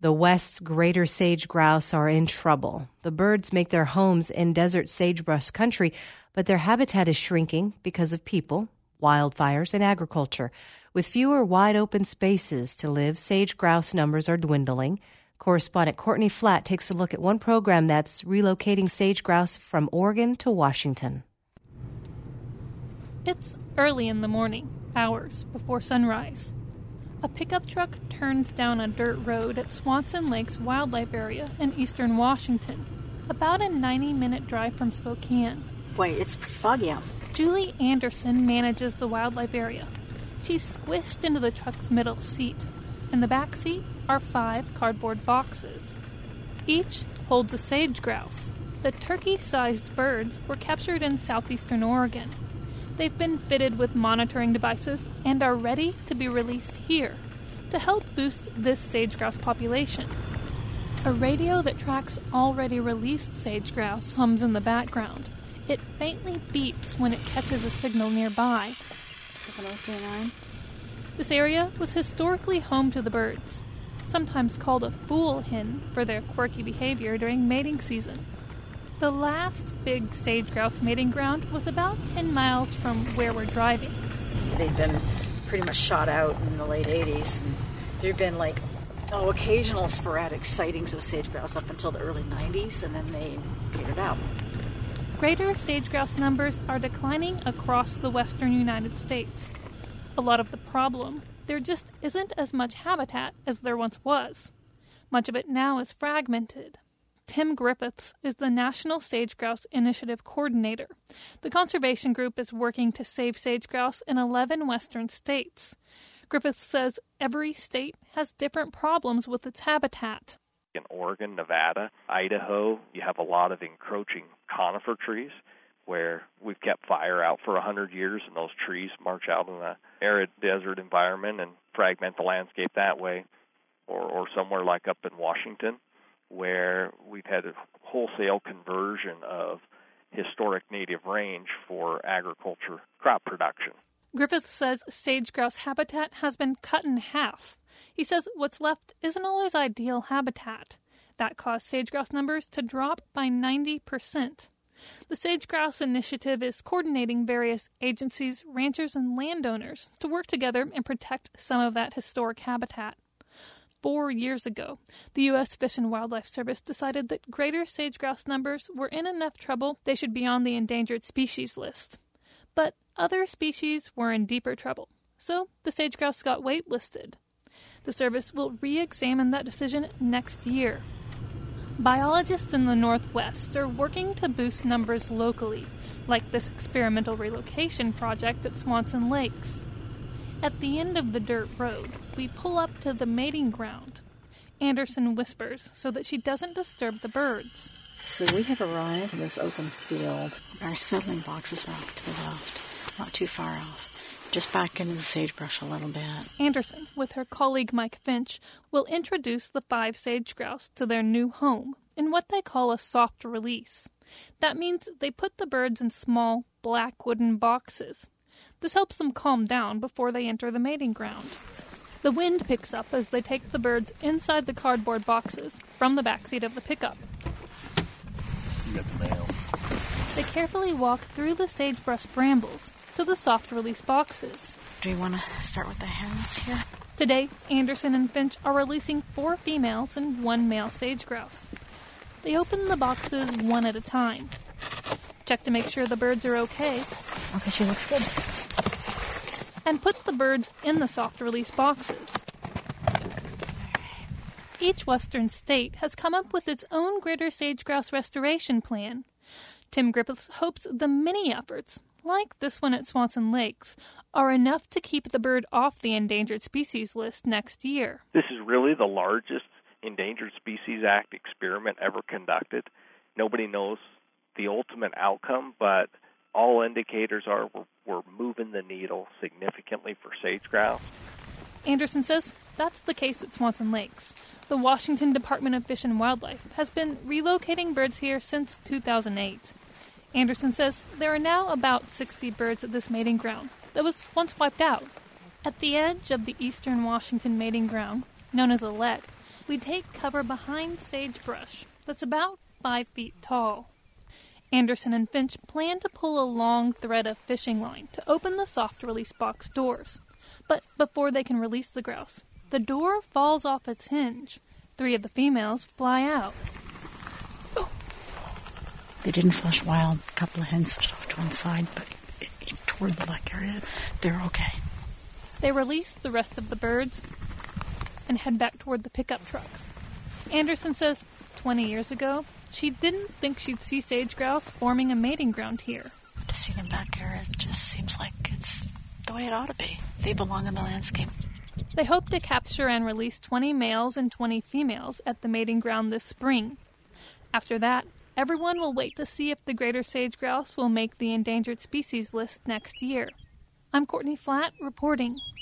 The West's greater sage grouse are in trouble. The birds make their homes in desert sagebrush country, but their habitat is shrinking because of people, wildfires, and agriculture. With fewer wide-open spaces to live, sage grouse numbers are dwindling. Correspondent Courtney Flatt takes a look at one program that's relocating sage grouse from Oregon to Washington. It's early in the morning, hours before sunrise. A pickup truck turns down a dirt road at Swanson Lakes Wildlife Area in eastern Washington, about a 90-minute drive from Spokane. Boy, it's pretty foggy out. Julie Anderson manages the wildlife area. She's squished into the truck's middle seat. In the back seat are 5 cardboard boxes. Each holds a sage grouse. The turkey-sized birds were captured in southeastern Oregon. They've been fitted with monitoring devices and are ready to be released here to help boost this sage grouse population. A radio that tracks already released sage grouse hums in the background. It faintly beeps when it catches a signal nearby. 7039. This area was historically home to the birds, sometimes called a fool hen for their quirky behavior during mating season. The last big sage grouse mating ground was about 10 miles from where we're driving. They've been pretty much shot out in the late 80s. And there have been occasional sporadic sightings of sage grouse up until the early 90s, and then they petered out. Greater sage grouse numbers are declining across the western United States. A lot of the problem, there just isn't as much habitat as there once was. Much of it now is fragmented. Tim Griffiths is the National Sage Grouse Initiative Coordinator. The conservation group is working to save sage grouse in 11 western states. Griffiths says every state has different problems with its habitat. In Oregon, Nevada, Idaho, you have a lot of encroaching conifer trees where we've kept fire out for 100 years, and those trees march out in an arid desert environment and fragment the landscape that way. Or somewhere like up in Washington, where we've had a wholesale conversion of historic native range for agriculture crop production. Griffith says sage grouse habitat has been cut in half. He says what's left isn't always ideal habitat. That caused sage grouse numbers to drop by 90%. The Sage Grouse Initiative is coordinating various agencies, ranchers, and landowners to work together and protect some of that historic habitat. 4 years ago, the U.S. Fish and Wildlife Service decided that greater sage grouse numbers were in enough trouble they should be on the endangered species list. But other species were in deeper trouble, so the sage grouse got waitlisted. The service will re-examine that decision next year. Biologists in the Northwest are working to boost numbers locally, like this experimental relocation project at Swanson Lakes. At the end of the dirt road, we pull up to the mating ground. Anderson whispers so that she doesn't disturb the birds. So we have arrived in this open field. Our settling boxes are off to the left, not too far off, just back into the sagebrush a little bit. Anderson, with her colleague Mike Finch, will introduce the 5 sage grouse to their new home in what they call a soft release. That means they put the birds in small, black wooden boxes. This helps them calm down before they enter the mating ground. The wind picks up as they take the birds inside the cardboard boxes from the backseat of the pickup. You got the mail. They carefully walk through the sagebrush brambles to the soft-release boxes. Do you want to start with the hens here? Today, Anderson and Finch are releasing 4 females and 1 male sage grouse. They open the boxes one at a time. Check to make sure the birds are okay. Okay, she looks good. And put the birds in the soft-release boxes. Each western state has come up with its own greater sage grouse restoration plan. Tim Griffiths hopes the many efforts, like this one at Swanson Lakes, are enough to keep the bird off the Endangered Species list next year. This is really the largest Endangered Species Act experiment ever conducted. Nobody knows the ultimate outcome, but all indicators are we're moving the needle significantly for sage grouse. Anderson says that's the case at Swanson Lakes. The Washington Department of Fish and Wildlife has been relocating birds here since 2008. Anderson says there are now about 60 birds at this mating ground that was once wiped out. At the edge of the eastern Washington mating ground, known as a lek, we take cover behind sagebrush that's about 5 feet tall. Anderson and Finch plan to pull a long thread of fishing line to open the soft release box doors. But before they can release the grouse, the door falls off its hinge. 3 of the females fly out. Oh. They didn't flush wild. A couple of hens flushed off to one side, but toward the black area, they're okay. They release the rest of the birds and head back toward the pickup truck. Anderson says 20 years ago, she didn't think she'd see sage grouse forming a mating ground here. To see them back here, it just seems like it's the way it ought to be. They belong in the landscape. They hope to capture and release 20 males and 20 females at the mating ground this spring. After that, everyone will wait to see if the greater sage grouse will make the endangered species list next year. I'm Courtney Flatt reporting.